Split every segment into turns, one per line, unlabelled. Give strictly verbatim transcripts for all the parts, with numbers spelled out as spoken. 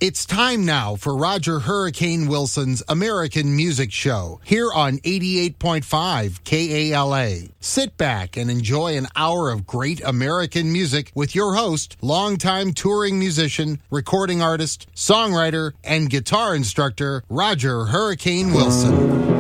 It's time now for Roger Hurricane Wilson's American Music Show here on eighty-eight point five K A L A. Sit back and enjoy an hour of great American music with your host, longtime touring musician, recording artist, songwriter, and guitar instructor, Roger Hurricane Wilson.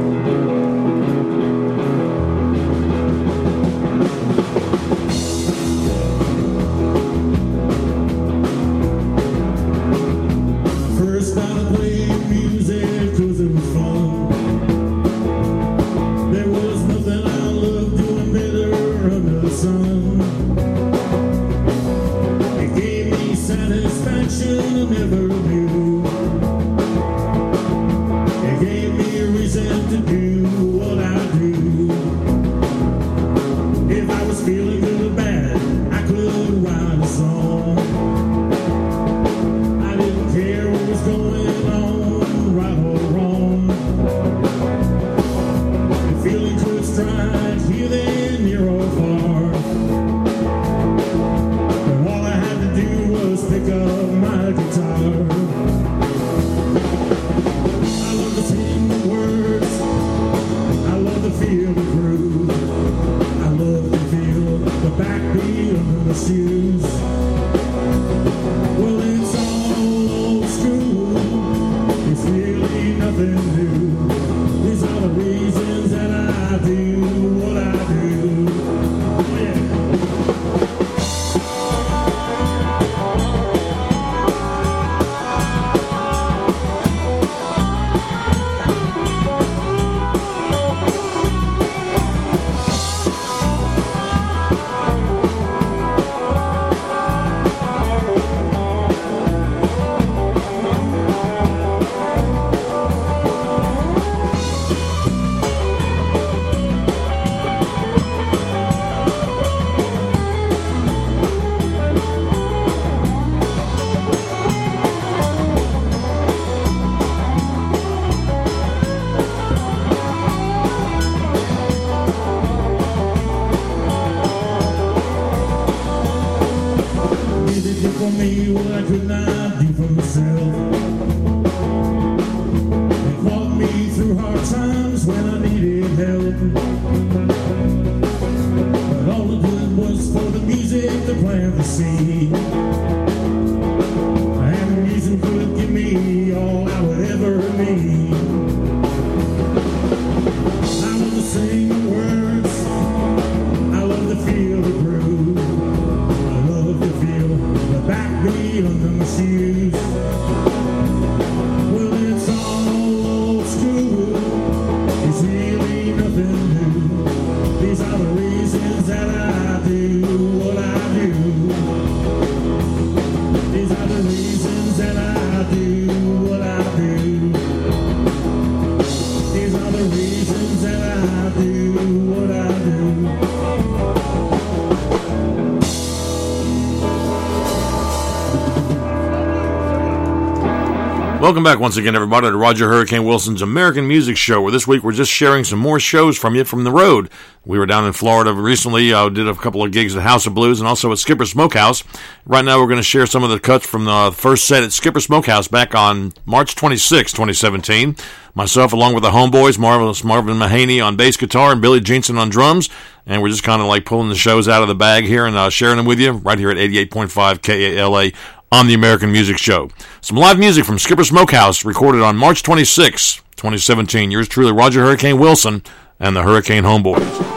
Welcome back once again, everybody, to Roger Hurricane Wilson's American Music Show, where this week we're just sharing some more shows from you from the road. We were down in Florida recently, uh, did a couple of gigs at House of Blues and also at Skipper Smokehouse. Right now we're going to share some of the cuts from the first set at Skipper Smokehouse back on March twenty-sixth, twenty seventeen. Myself, along with the homeboys, Marvelous Marvin Mahaney on bass guitar and Billy Jeanson on drums. And we're just kind of like pulling the shows out of the bag here and uh, sharing them with you right here at eighty-eight point five K A L A. On the American Music Show. Some live music from Skipper Smokehouse recorded on March twenty-sixth, twenty seventeen. Yours truly, Roger Hurricane Wilson and the Hurricane Homeboys.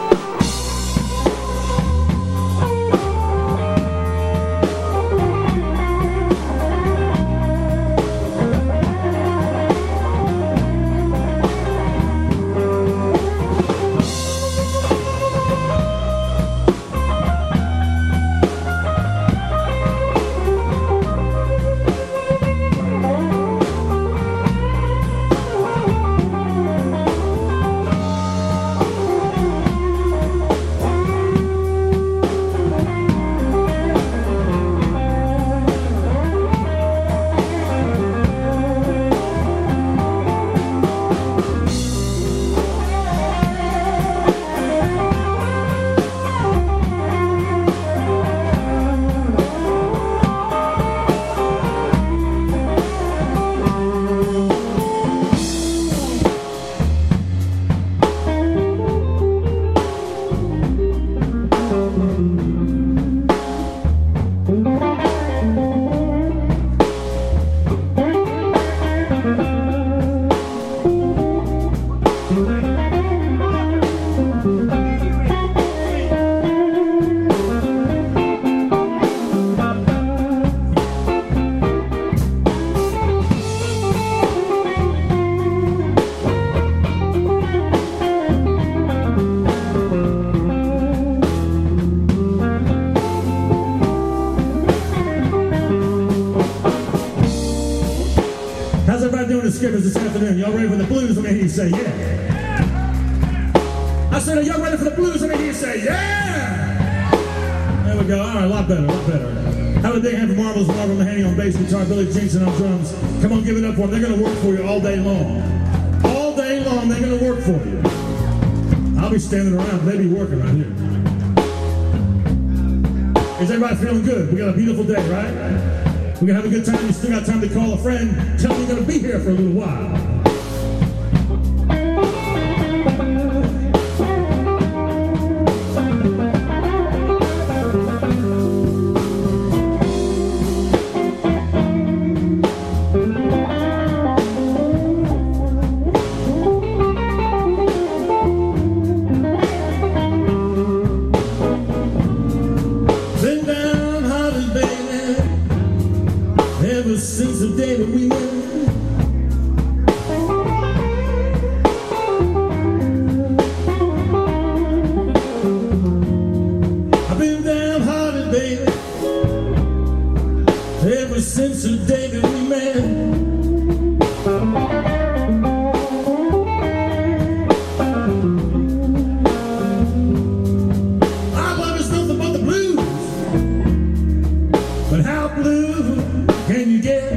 How's everybody doing at Skippers this afternoon? Y'all ready for the blues? Let me hear you say yeah. I said, are y'all ready for the blues? Let me hear you say yeah. There we go. All right, a lot better, a lot better. How about they have Marvelous Marvin Mahaney on bass guitar, Billy Jenkson on drums. Come on, give it up for them. They're going to work for you all day long. All day long, they're going to work for you. I'll be standing around. They be working right here. Is everybody feeling good? We got a beautiful day, right? We're going to have a good time. You still got time to call a friend. Tell them you're going to be here for a little while. Since the day that we met, I've been downhearted, baby, ever since the day that we met. Our love is nothing but the blues, but how blue can you get?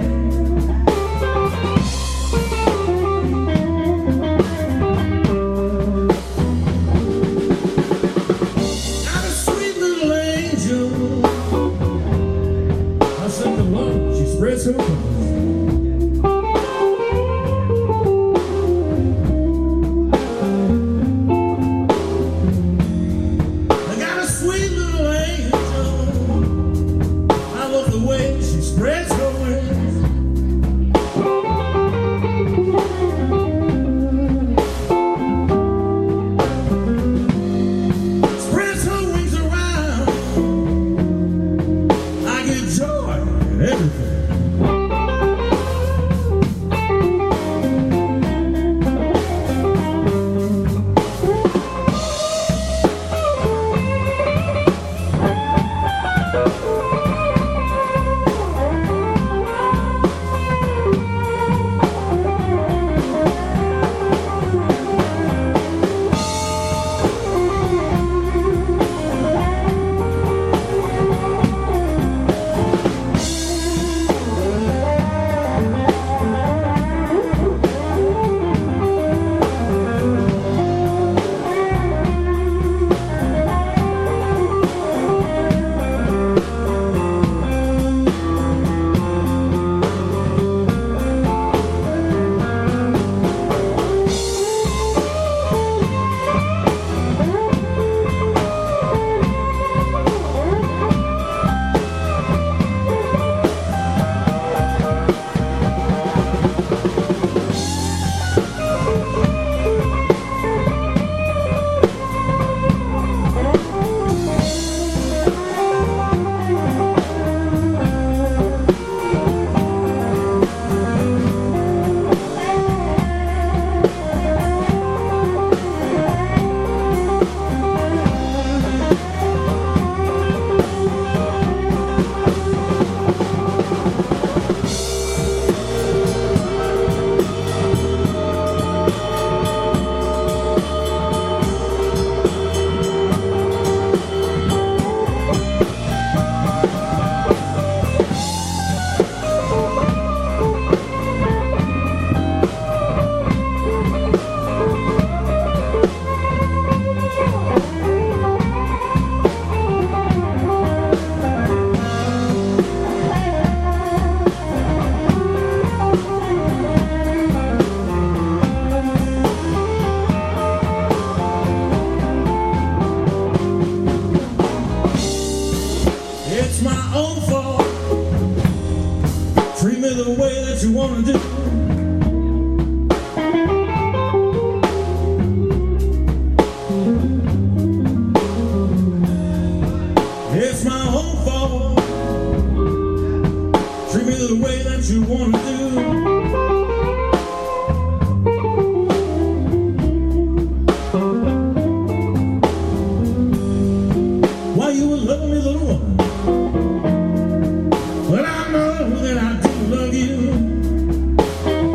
Got a sweet little angel. I said the Lord, she spreads her wings. I got a sweet little angel. I love the way she spreads her wings. Spreads her wings around. I get joy in everything. It's my own fault. Treat me the way that you want to do. It's my own fault. Treat me the way that you want to do. Why you would love me, little woman? Well, I know that I do love you.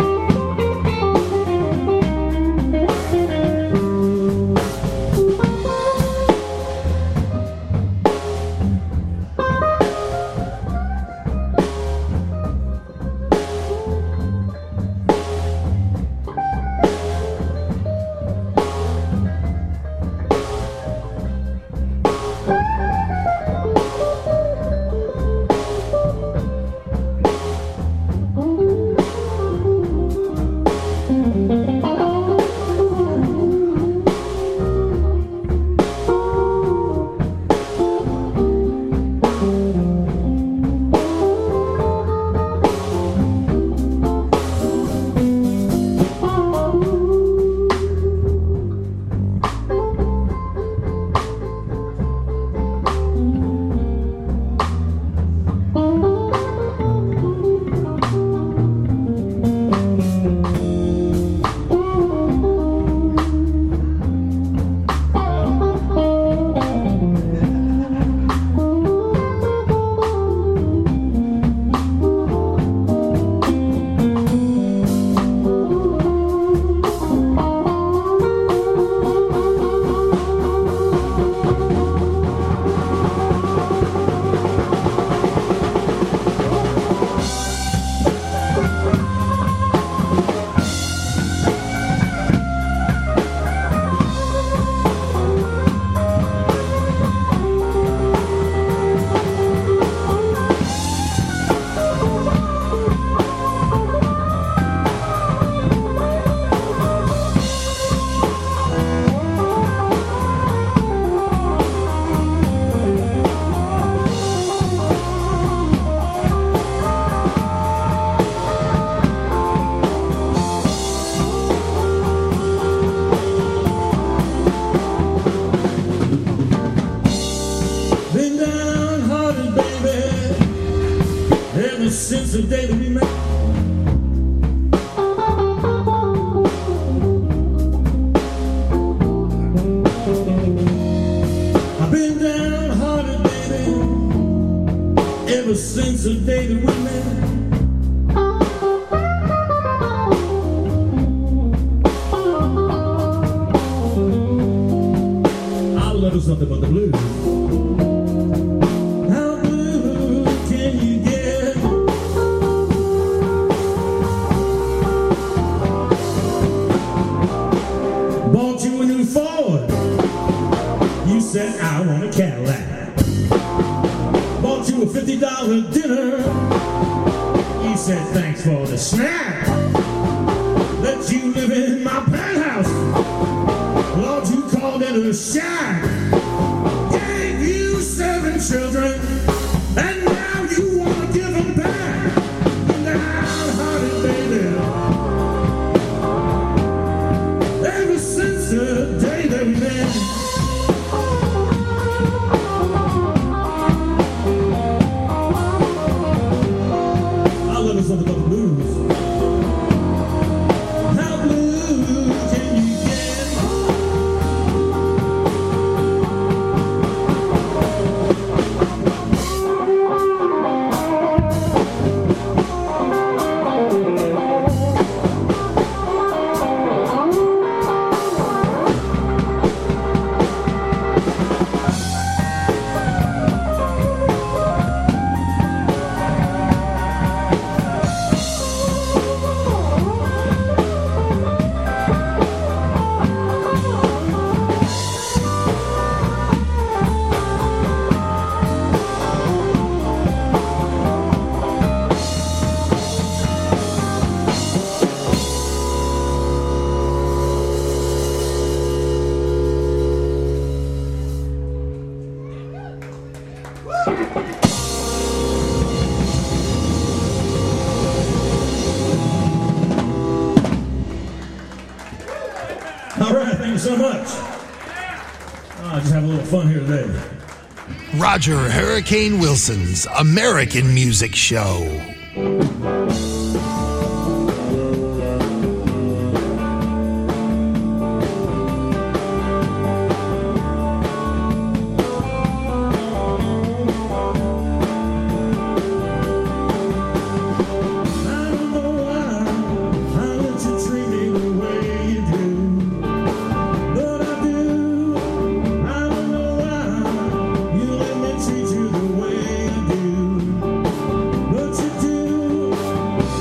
since the day that we met. I've been downhearted, baby, ever since the day that we met. Our love is nothing but the blues. How blue can you get? Bought you a new Ford. You said I want a Cadillac. Bought you a fifty dollar dinner. You said thanks for the snack. Let you live in my penthouse. Lord, you called it a shack. Gave you seven children, and now you want to give them back. Downhearted, baby. Ever since the day that we met. I love it something about the blues. How blue can you get? All right, thank you so much. Oh, just have a little fun here today.
Roger Hurricane Wilson's American Music Show.
Treat you the way I do, but you do.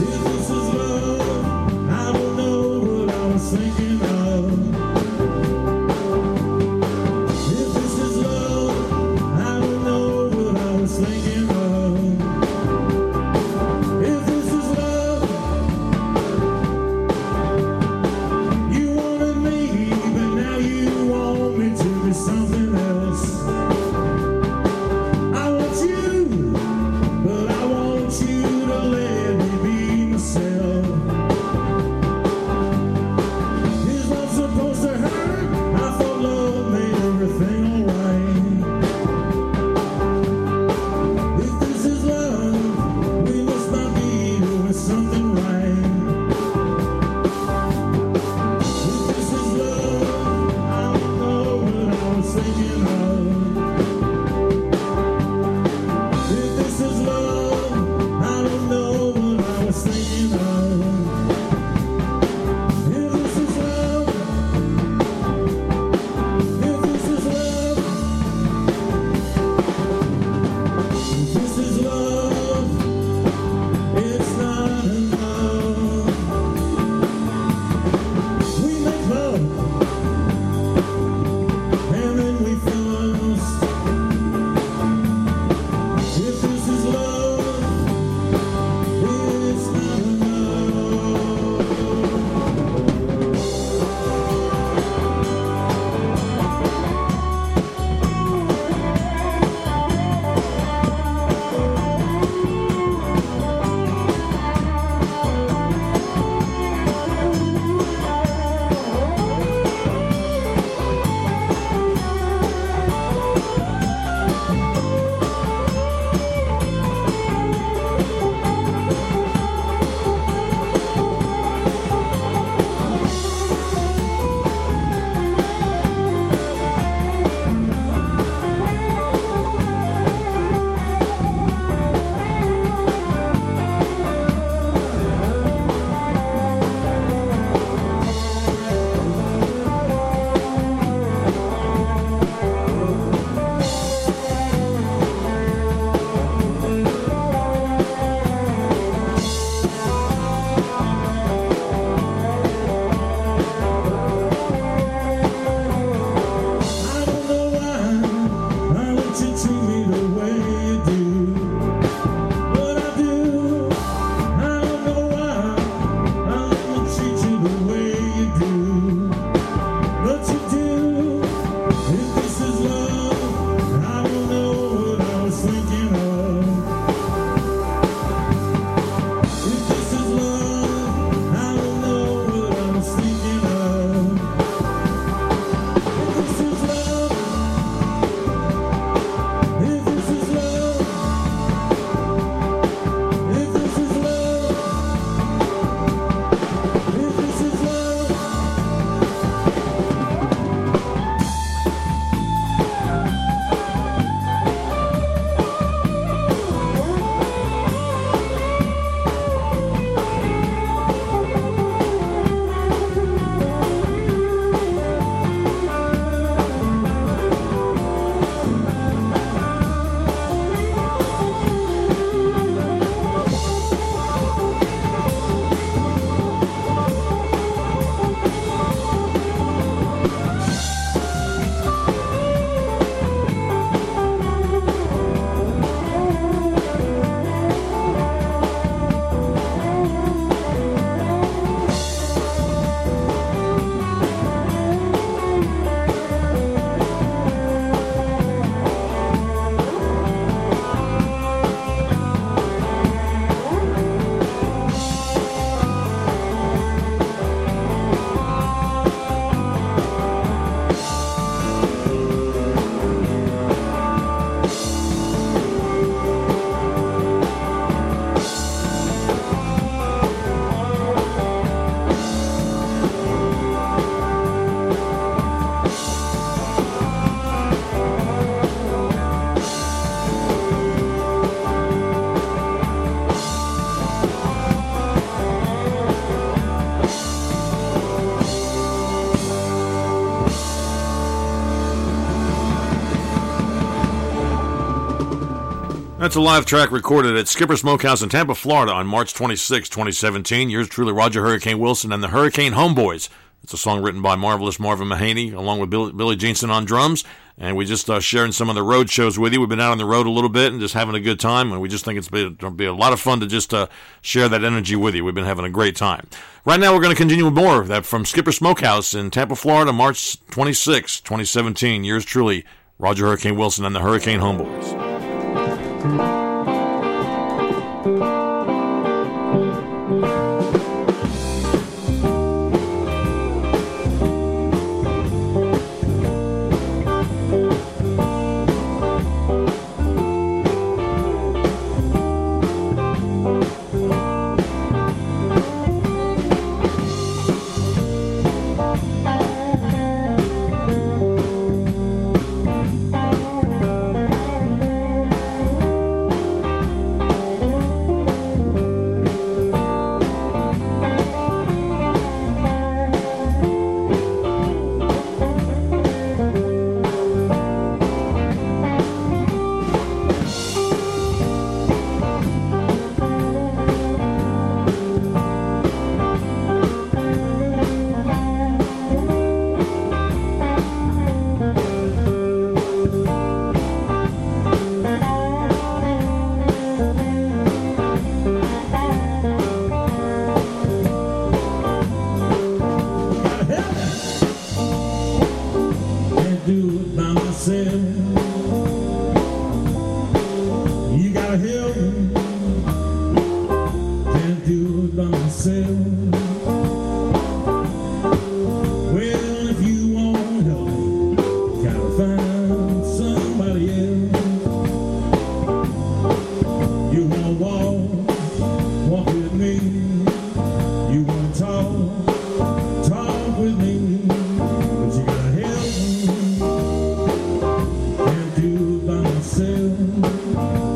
That's a live track recorded at Skipper Smokehouse in Tampa, Florida on March twenty-sixth, twenty seventeen. Yours truly, Roger Hurricane Wilson and the Hurricane Homeboys. It's a song written by Marvelous Marvin Mahaney, along with Billy, Billy Jeanson on drums. And we just uh, sharing some of the road shows with you. We've been out on the road a little bit and just having a good time. And we just think it's been, it'll be a lot of fun to just uh, share that energy with you. We've been having a great time. Right now, we're going to continue with more of that from Skipper Smokehouse in Tampa, Florida, March twenty-sixth, twenty seventeen. Yours truly, Roger Hurricane Wilson and the Hurricane Homeboys.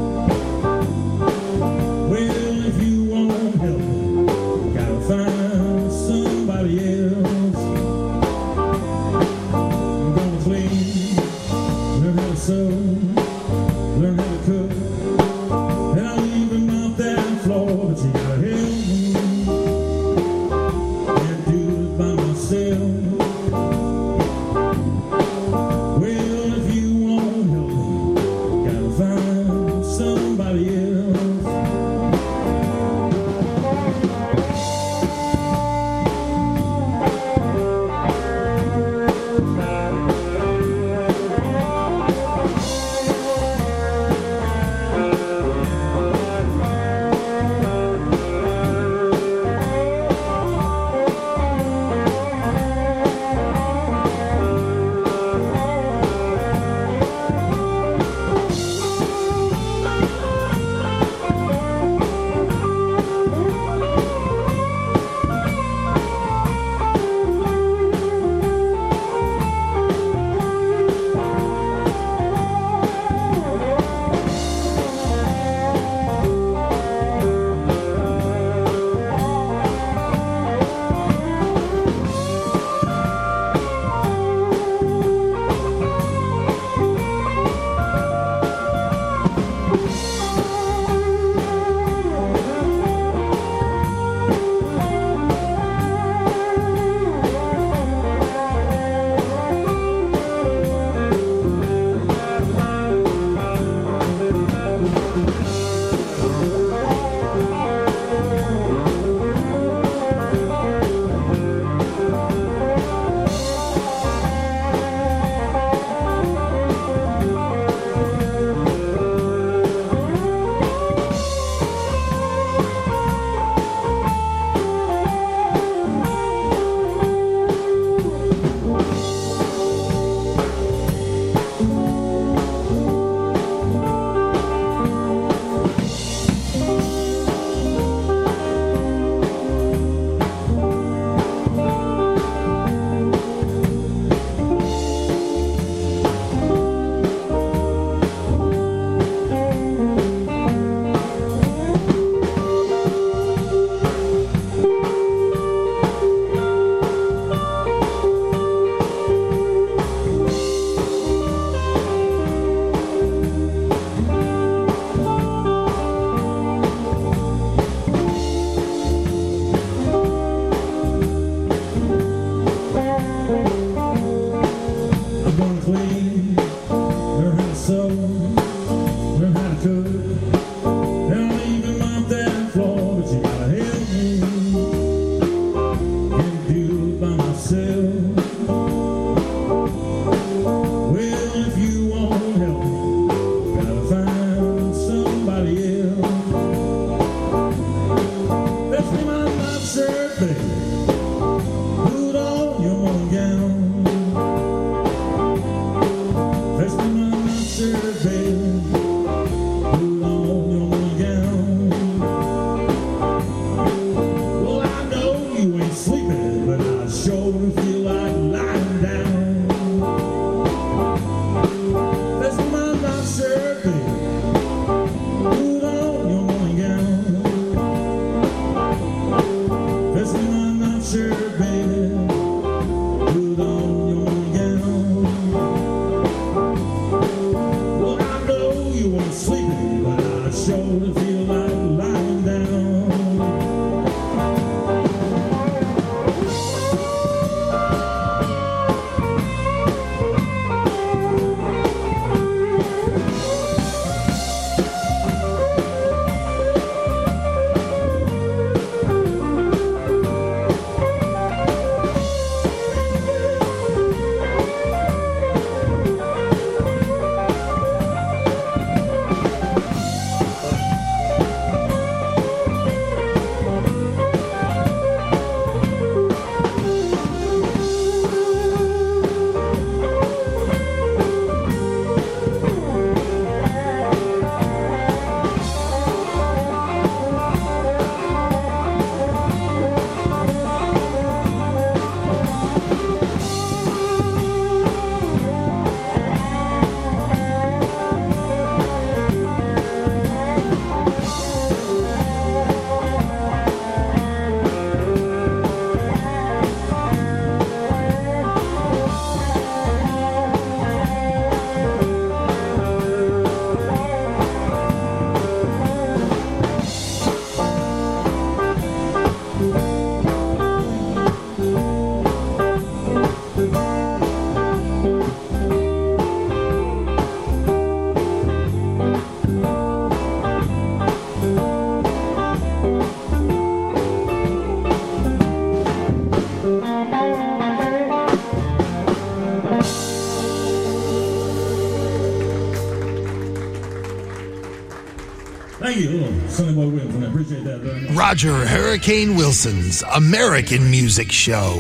Well, if you want help, gotta find baby. Put on your morning gown. Fetch me my nightshirt, baby. Put on your morning gown. Well, I know you ain't sleeping, but I sure do feel like lying down. Fetch me my nightshirt, baby. Put on your morning gown. Fetch me my nightshirt, baby. Put on your morning gown. Well, I know you ain't sleeping, but I sure do feel like lying down. Thank you, little Sonny Boy Williams, and I appreciate that very much.
Roger Hurricane Wilson's American Music Show.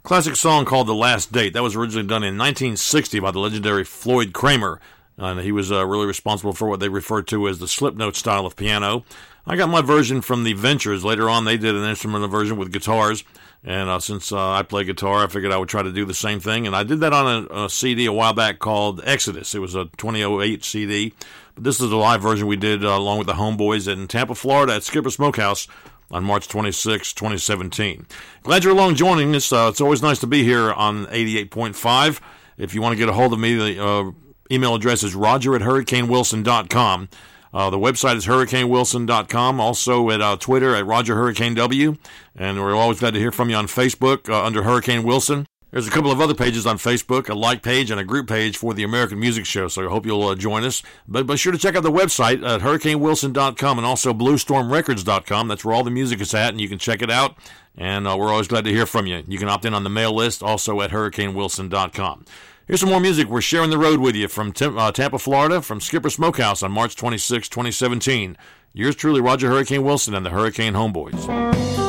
Classic song called The Last Date. That was originally done in nineteen sixty by the legendary Floyd Kramer. And he was uh, really responsible for what they referred to as the slip note style of piano. I got my version from the Ventures. Later on, they did an instrumental version with guitars. And uh, since uh, I play guitar, I figured I would try to do the same thing. And I did that on a, a C D a while back called Exodus. It was a twenty oh eight C D. But this is the live version we did uh, along with the Homeboys in Tampa, Florida at Skipper Smokehouse on March twenty-sixth, twenty seventeen. Glad you're along joining us. Uh, it's always nice to be here on eighty-eight point five. If you want to get a hold of me, the uh, email address is roger at hurricane wilson dot com. Uh, the website is hurricane wilson dot com. Also at uh, Twitter at Roger Hurricane W. And we're always glad to hear from you on Facebook uh, under Hurricane Wilson. There's a couple of other pages on Facebook, a like page and a group page for the American Music Show, so I hope you'll uh, join us. But be sure to check out the website at hurricane wilson dot com and also blue storm records dot com. That's where all the music is at, and you can check it out. And uh, we're always glad to hear from you. You can opt in on the mail list, also at hurricane wilson dot com. Here's some more music. We're sharing the road with you from Tim, uh, Tampa, Florida, from Skipper Smokehouse on March twenty-sixth, twenty seventeen. Yours truly, Roger Hurricane Wilson and the Hurricane Homeboys.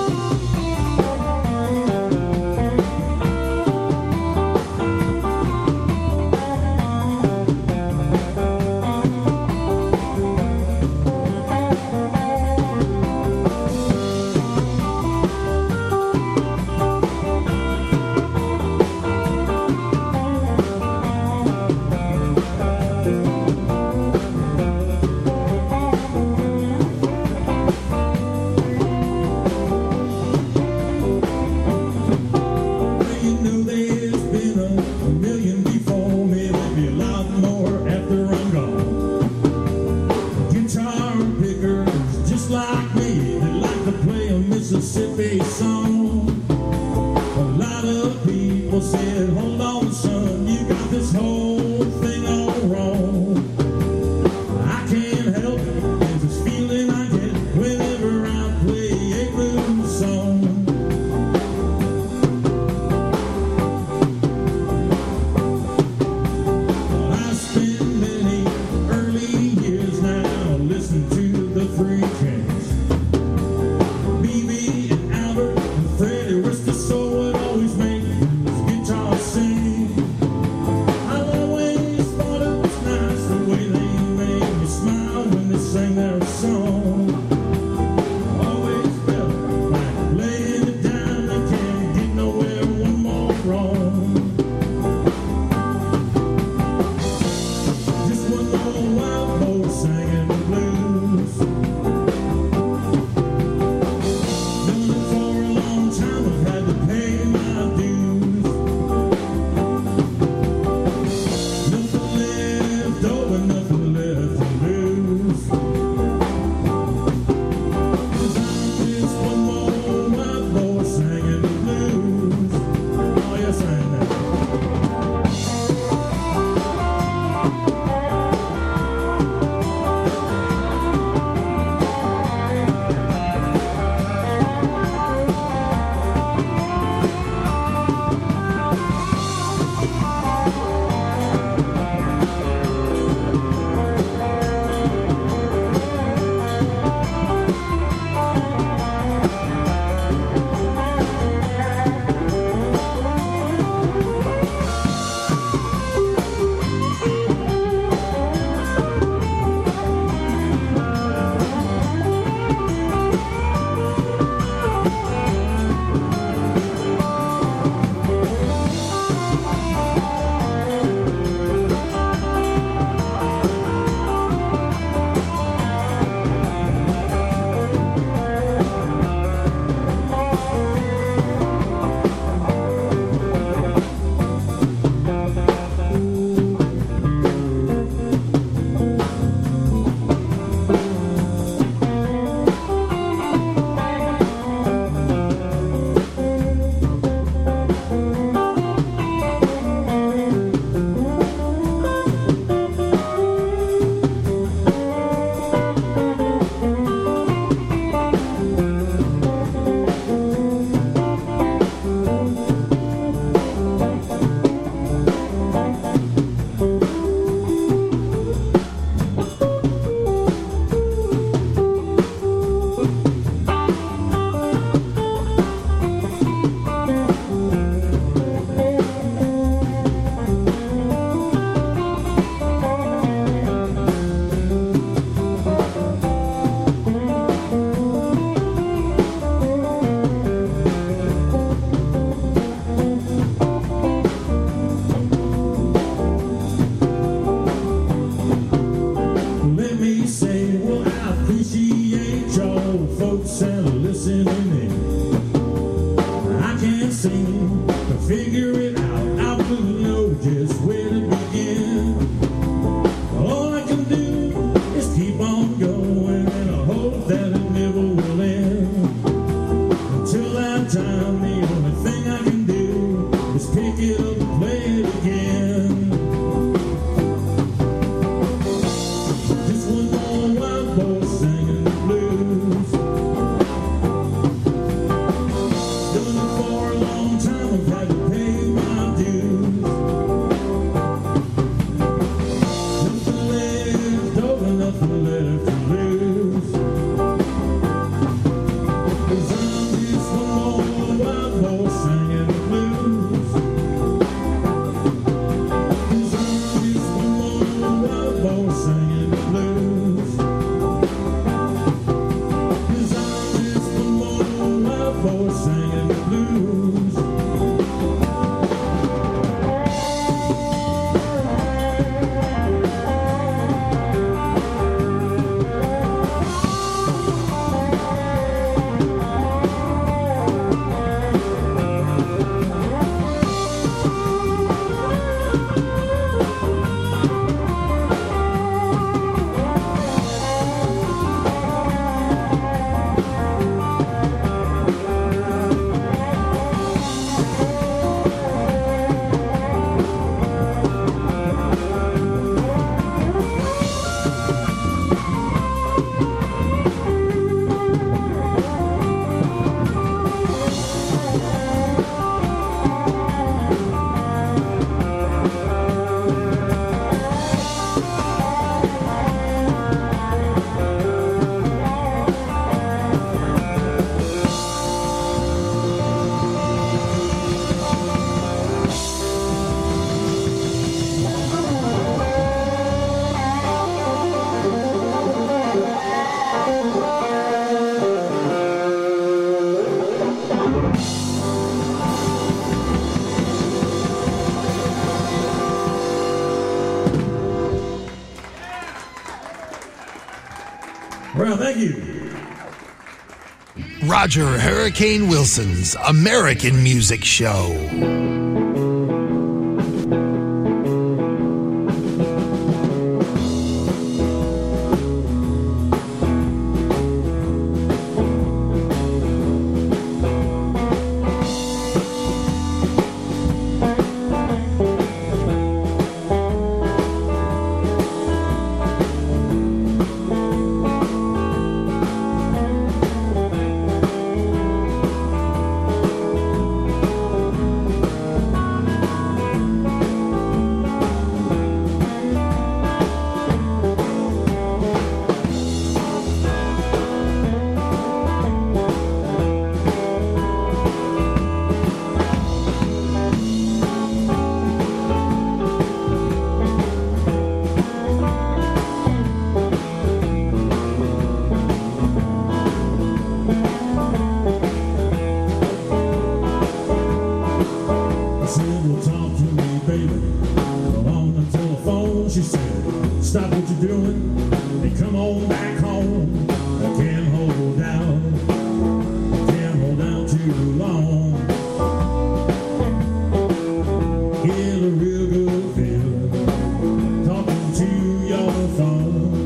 Mississippi song. A lot of people said, hold on, son, you got this whole thing all wrong. I can't help it, there's this feeling I get whenever I play a blues song. I spent many early years now listening to the Free Jazz. that it never will end. Until that time, the only thing I can do is pick it up and play it again. Just one more wild boy singing the blues. Done it for a long time, I've had to pay my dues. Nothing left over, nothing left to lose. 'Cause I'm just one more wild boy singing the blues. 'Cause I'm just one more wild boy singing the blues. 'Cause I'm just one more wild boy singing the blues. Well, thank you.
Roger Hurricane Wilson's American Music Show.
Stop what you're doing and come on back home. I can't hold out, I can't hold out too long. Get a real good feel talking to your phone.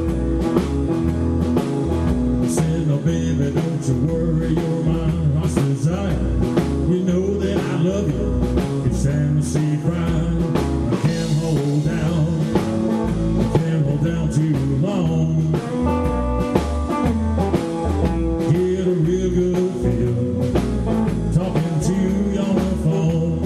I said, no baby, don't you worry, you're my heart's desire. You know that I love you, it's time to see crying. I can't hold down, down too long. Get a real good feel talking to your phone.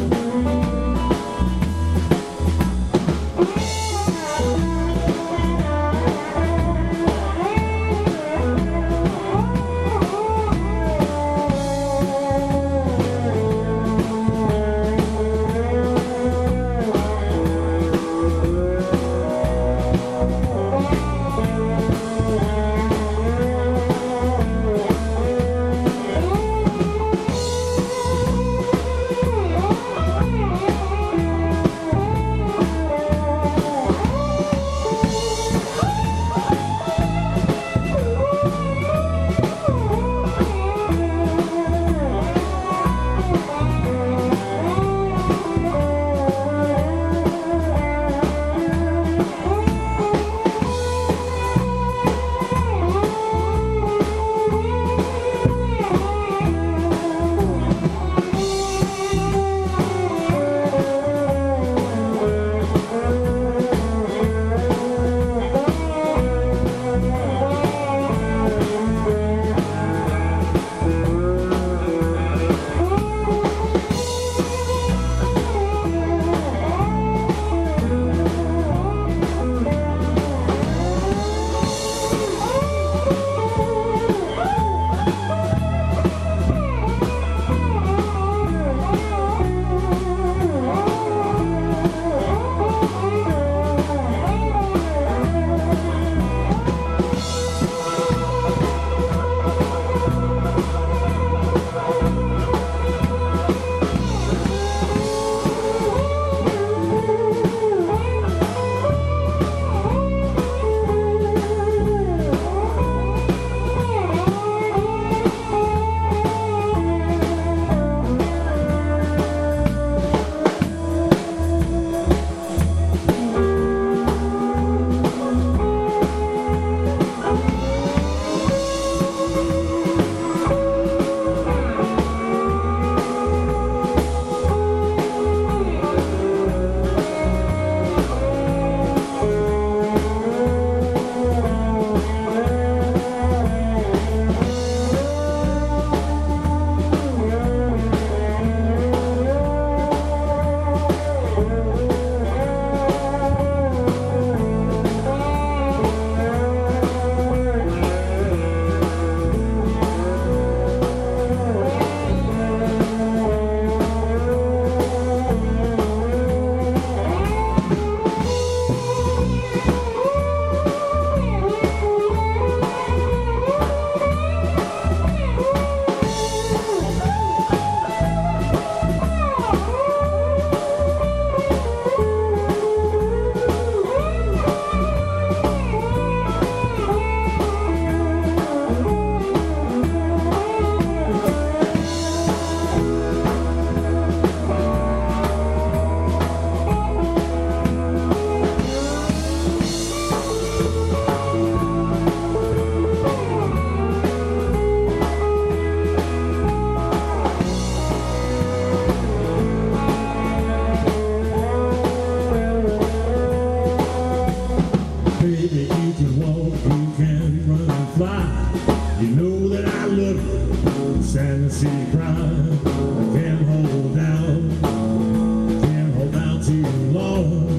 lie. You know that I love you. Stand and see you cry. I can't hold down. Can't hold down too long.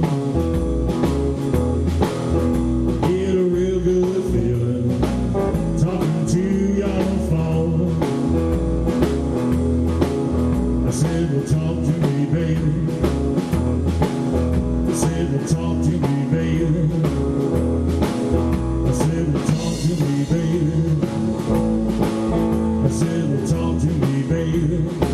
Get a real good feeling talking to your phone. I said, well, talk to me, baby. I said, well, talk to me, baby. I said, well, talk to me, baby. I said, well, talk to me, baby.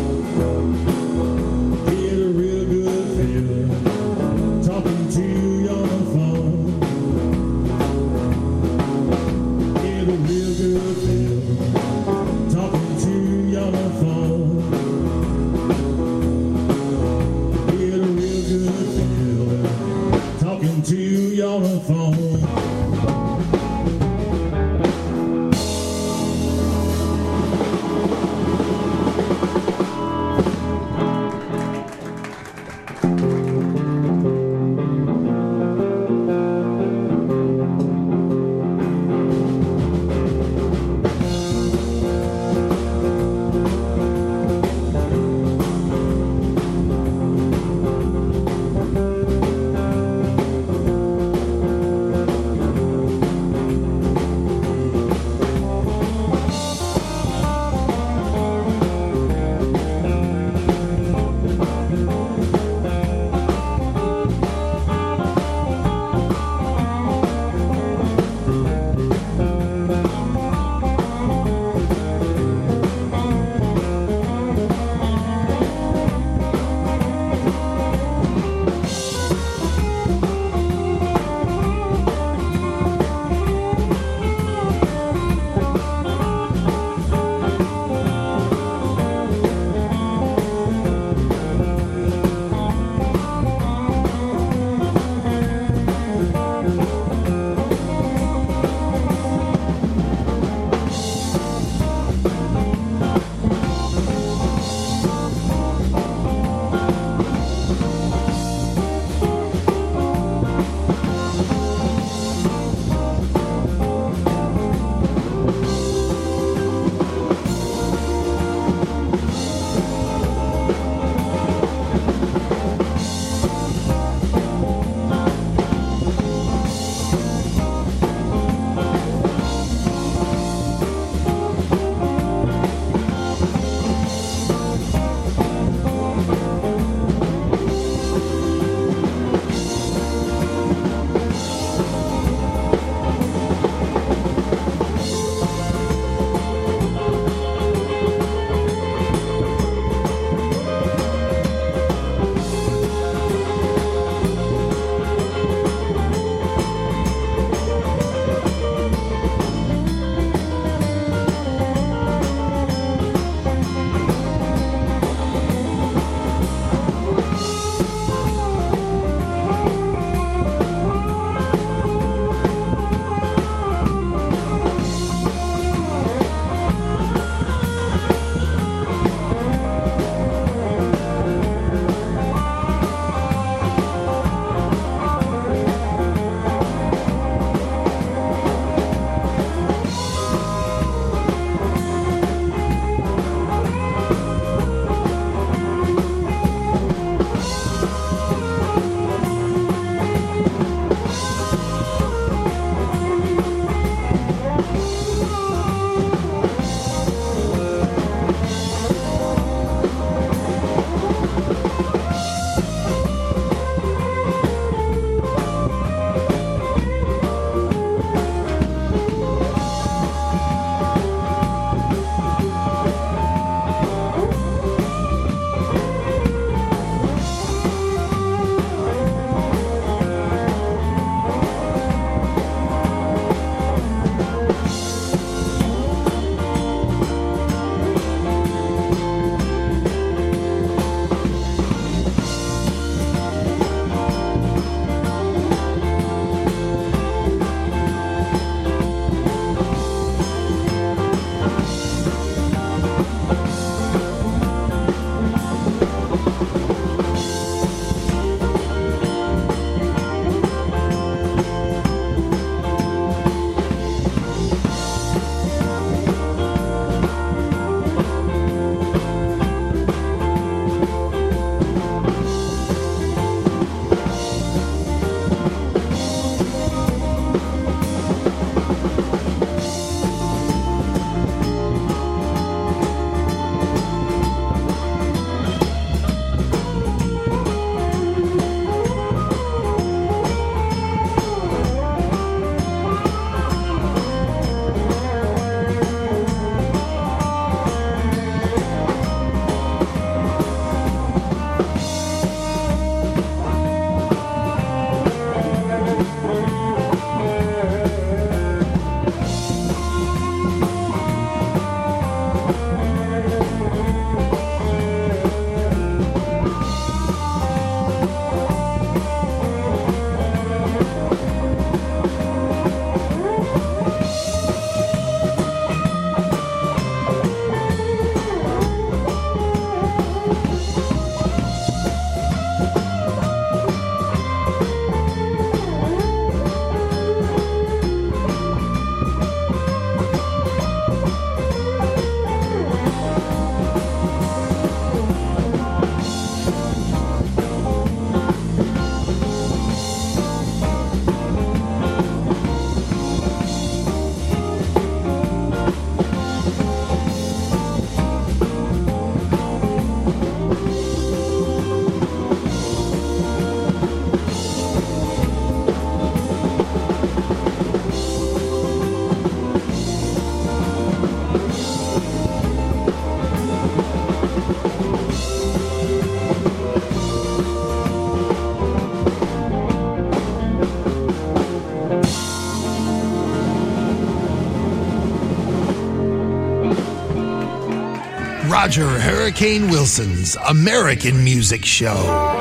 Roger Hurricane Wilson's American Music Show.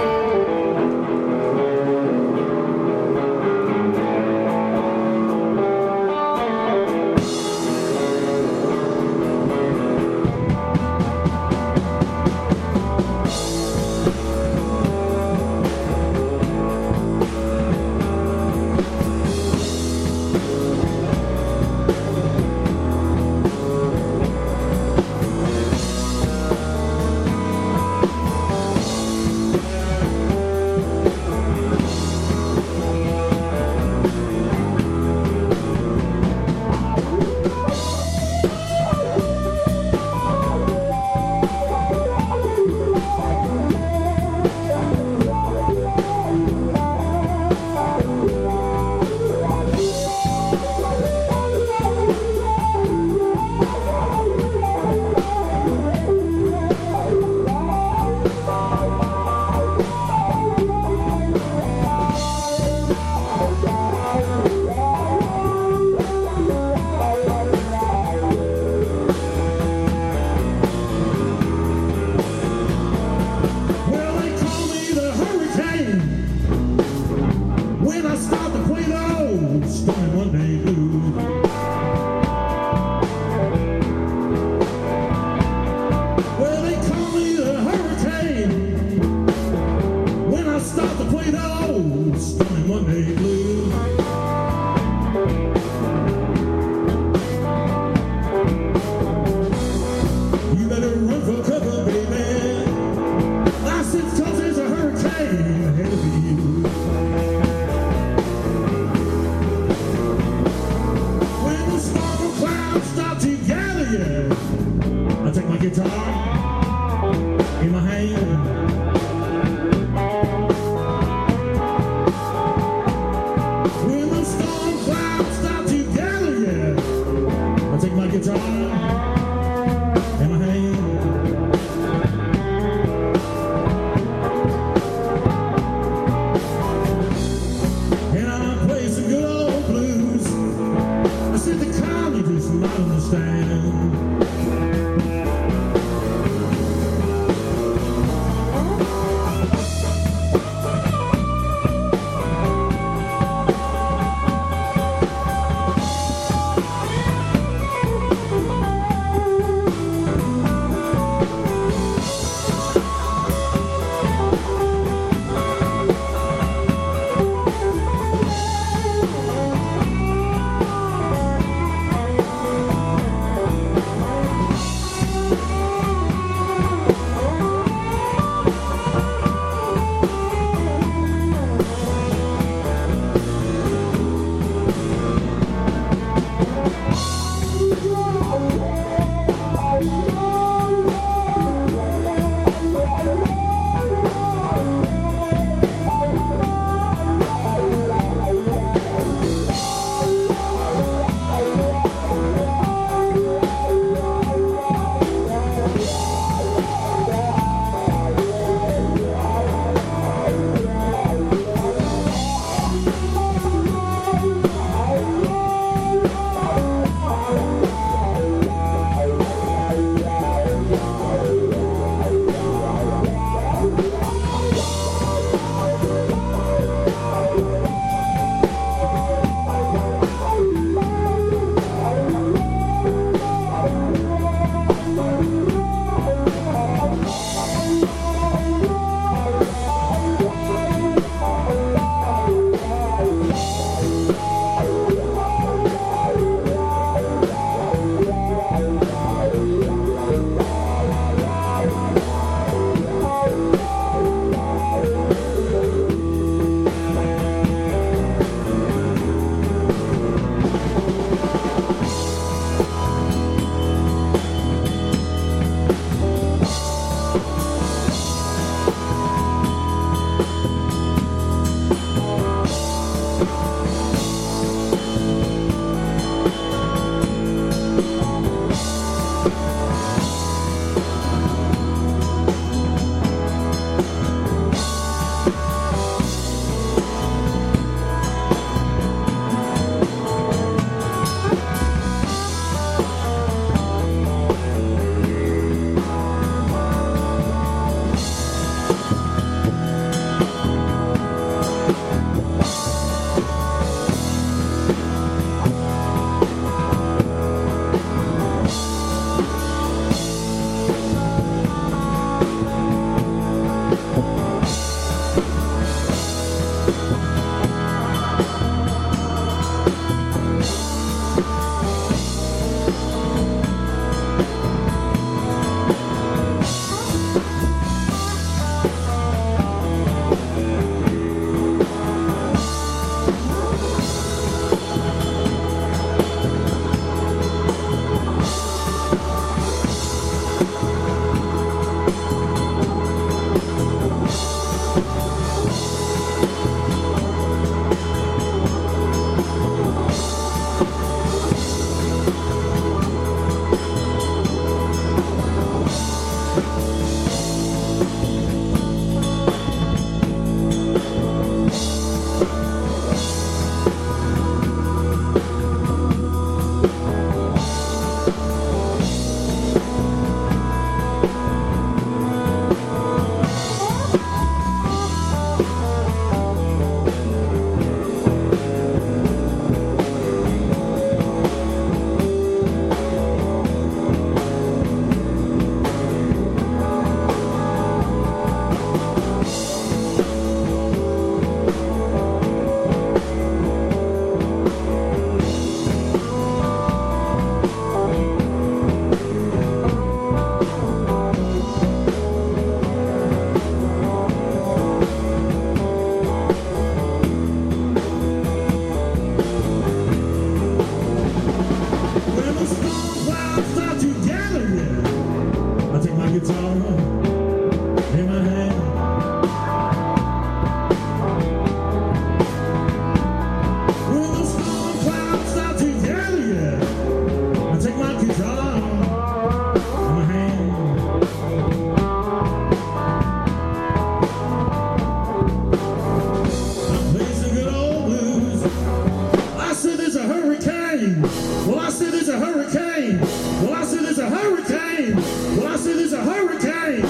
see there's a hurricane.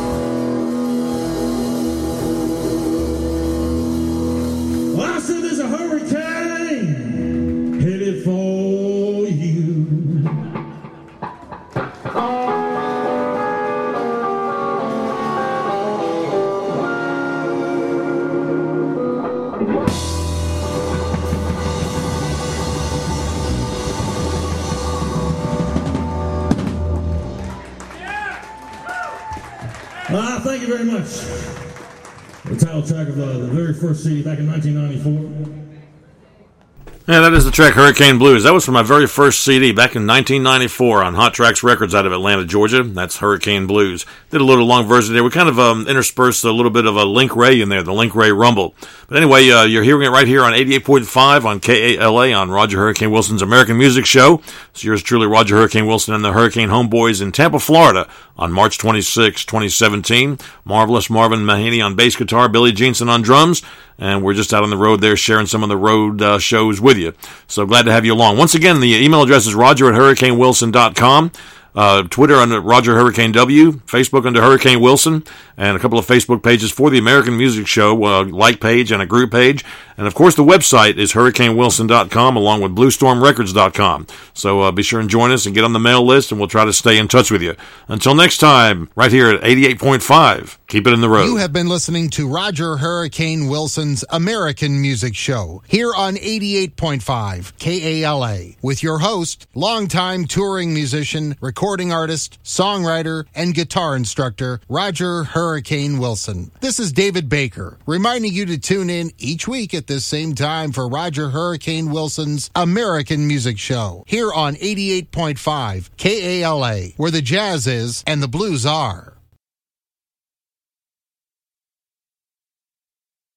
Well, I see there's a hurricane headed for you. Uh, thank you very much. The title track of uh, the very first C D back in nineteen ninety-four.
Yeah, that is the track Hurricane Blues. That was from my very first C D back in nineteen ninety-four on Hot Tracks Records out of Atlanta, Georgia. That's Hurricane Blues. Did a little long version there. We kind of um, interspersed a little bit of a Link Ray in there, the Link Ray Rumble. But anyway, uh, you're hearing it right here on eighty-eight point five on K A L A on Roger Hurricane Wilson's American Music Show. It's yours truly, Roger Hurricane Wilson and the Hurricane Homeboys in Tampa, Florida on March twenty-sixth, twenty seventeen. Marvelous Marvin Mahaney on bass guitar, Billy Jeanson on drums. And we're just out on the road there sharing some of the road uh, shows with you. So glad to have you along. Once again, the email address is roger at hurricane wilson dot com. Uh, Twitter under Roger Hurricane W, Facebook under Hurricane Wilson, and a couple of Facebook pages for the American Music Show, a like page and a group page. And of course the website is hurricane wilson dot com along with blue storm records dot com. So uh, be sure and join us and get on the mail list, and we'll try to stay in touch with you. Until next time, right here at eighty-eight point five, keep it in the road.
You have been listening to Roger Hurricane Wilson's American Music Show here on eighty-eight point five K A L A with your host, longtime touring musician, recording artist, songwriter, and guitar instructor, Roger Hurricane Wilson. This is David Baker, reminding you to tune in each week at this same time for Roger Hurricane Wilson's American Music Show here on eighty-eight point five K A L A, where the jazz is and the blues are.